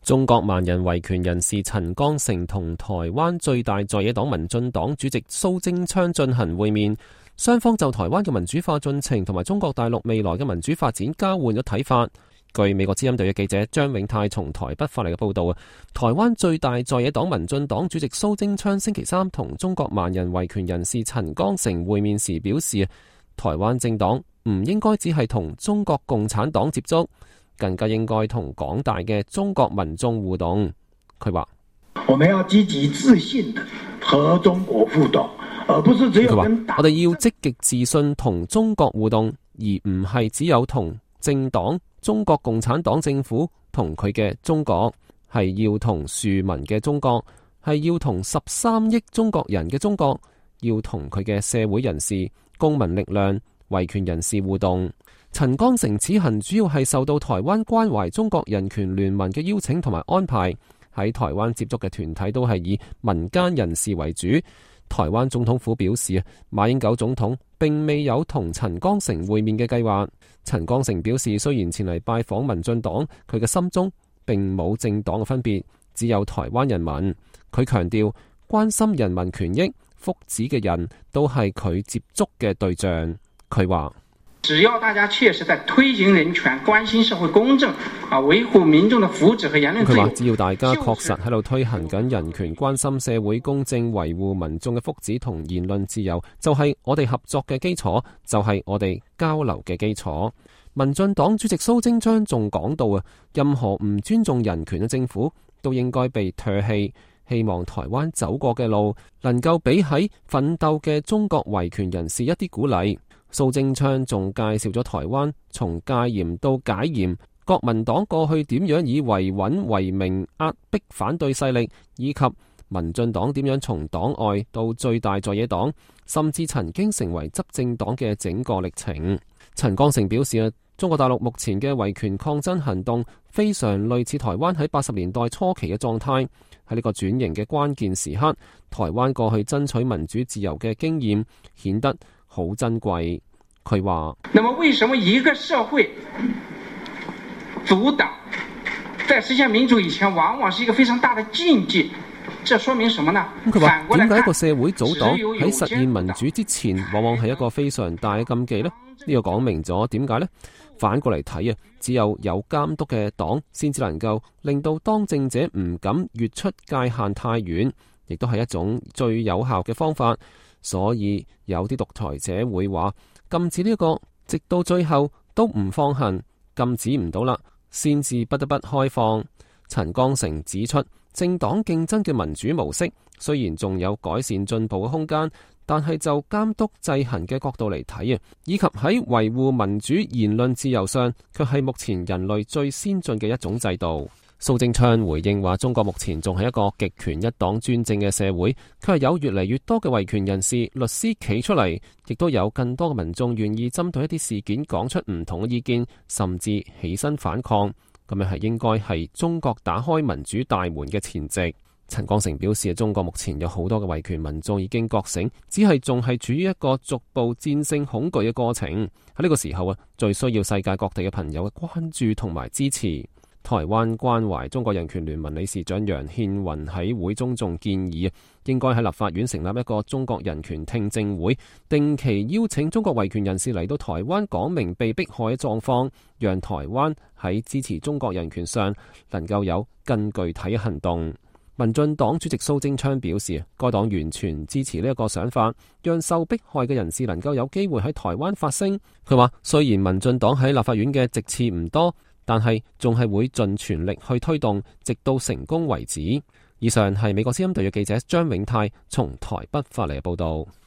中國萬人維權人士陳剛成同台灣最大在野黨民進黨主席蘇貞昌進行會面，雙方就台灣嘅民主化進程同埋中國大陸未來嘅民主發展交換咗睇法。據美國之音隊嘅記者張永泰從台北發嚟嘅報道啊，台灣最大在野黨民進黨主席蘇貞昌星期三同中國萬人維權人士陳剛成會面時表示，台灣政黨唔應該只係同中國共產黨接觸，更加應該同廣大嘅中國民眾互動。佢話： 我們要積極自信地和中國互動，而不是只有跟黨。 我哋要積極自信同中國互動，而唔係只有同政黨中國共產黨政府同佢嘅中國，係要同庶民嘅中國，係要同13億中國人嘅中國，要同佢嘅社會人士、公民力量、維權人士互動。陳剛成此行主要係受到台灣關懷中國人權聯盟嘅邀請同埋安排，喺台灣接觸嘅團體都係以民間人士為主。台灣總統府表示，馬英九總統並未有同陳剛成會面嘅計劃。陳剛成表示，雖然前嚟拜訪民進黨，佢嘅心中並冇政黨嘅分別，只有台灣人民。佢強調，關心人民權益、福祉嘅人都係佢接觸嘅對象。佢話： 只要大家確實在推行人權、關心社會公正啊，維護民眾的福祉和言論自由。 佢話：只要大家確實喺度推行緊人權、關心社會公正、維護民眾嘅福祉同言論自由，就係我哋合作嘅基礎，就係我哋交流嘅基礎。民進黨主席蘇貞昌仲講到啊，任何唔尊重人權嘅政府都應該被唾棄。希望台灣走過嘅路能夠俾喺奮鬥嘅中國維權人士一啲鼓勵。蘇貞昌仲介紹咗台灣從戒嚴到解嚴，國民黨過去點樣以維穩為名壓迫反對勢力，以及民進黨點樣從黨外到最大在野黨，甚至曾經成為執政黨嘅整個歷程。陳剛成表示，中國大陸目前嘅維權抗爭行動非常類似台灣喺80年代初期嘅狀態。喺呢個轉型嘅關鍵時刻，台灣過去爭取民主自由嘅經驗顯得好珍貴。佢話： 那麼為什麼一個社會阻擋在實現民主以前，往往是一個非常大的禁忌？這說明什麼呢？ 佢話：點解一個社會阻擋喺實現民主之前，往往係一個非常大嘅禁忌呢？呢個講明咗點解呢？反過嚟睇啊，只有監督嘅黨先至能夠令到當政者唔敢越出界限太遠，亦都係一種最有效嘅方法。所以有啲獨裁者會話，禁止呢個，直到最後都唔放行，禁止唔到啦，先至不得不開放。陳剛成指出，政黨競爭嘅民主模式雖然仲有改善進步嘅空間，但係就監督制衡嘅角度嚟睇啊，以及喺維護民主言論自由上，卻係目前人類最先進嘅一種制度。蘇貞昌回應話，中國目前仲係一個極權一黨專政嘅社會，佢係有越嚟越多嘅維權人士、律師企出嚟，亦都有更多嘅民眾願意針對一啲事件講出唔同嘅意見，甚至起身反抗。咁樣係應該係中國打開民主大門嘅前夕。陳剛成表示，中國目前有好多嘅維權民眾已經覺醒，只係仲係處於一個逐步戰勝恐懼嘅過程。喺呢個時候啊，最需要世界各地嘅朋友嘅關注同埋支持。台灣關懷中國人權聯盟理事長楊憲雲喺會中仲建議，應該喺立法院成立一個中國人權聽證會，定期邀請中國維權人士嚟到台灣講明被迫害嘅狀況，讓台灣喺支持中國人權上能夠有更具體嘅行動。民進黨主席蘇貞昌表示，該黨完全支持呢一個想法，讓受迫害嘅人士能夠有機會喺台灣發聲。佢話，雖然民進黨喺立法院嘅席次唔多，但係仲係會盡全力去推動，直到成功為止。以上係美國之音特約記者張永泰從台北發嚟嘅報道。